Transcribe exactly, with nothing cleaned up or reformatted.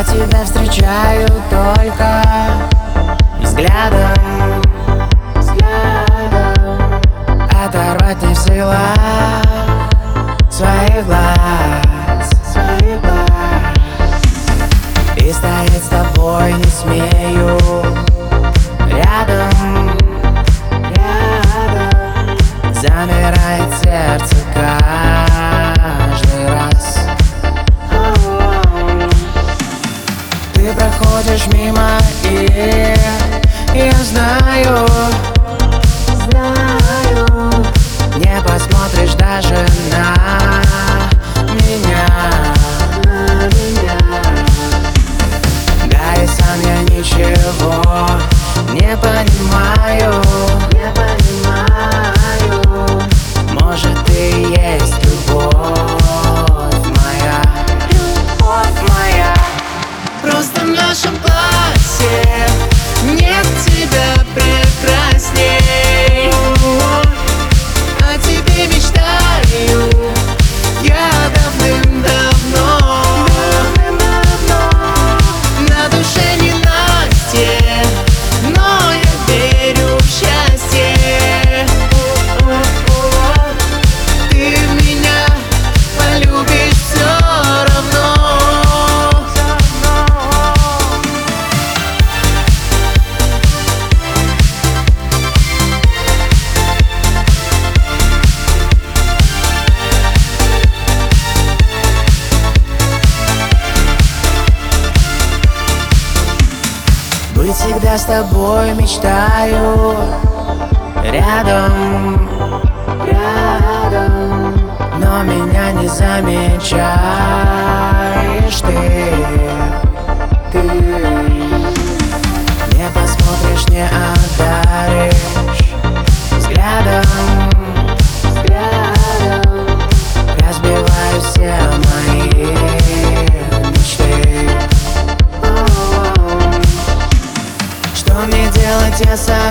Я тебя встречаю только взглядом, взглядом. Оторвать не в силах своих глаз, своих глаз. И стоять с тобой не смею рядом, рядом. Замирает сердце каждый раз. Ты проходишь мимо, и я знаю, знаю, не посмотришь даже на меня, на меня. Да и сам я ничего не понимаю, не понимаю. Может, ты и есть любовь моя, любовь моя. Просто в нашем классе нет тебя прекрасней. О тебе мечтаю я давным-давно. На душе не Настя, но я верю в счастье. Ты в меня полюбишь все равно. Быть всегда с тобой мечтаю, рядом, рядом. Но меня не замечаешь ты, ты. Не посмотришь, не одаришь взглядом, взглядом. Разбиваю все мои мечты. Что мне делать, я сам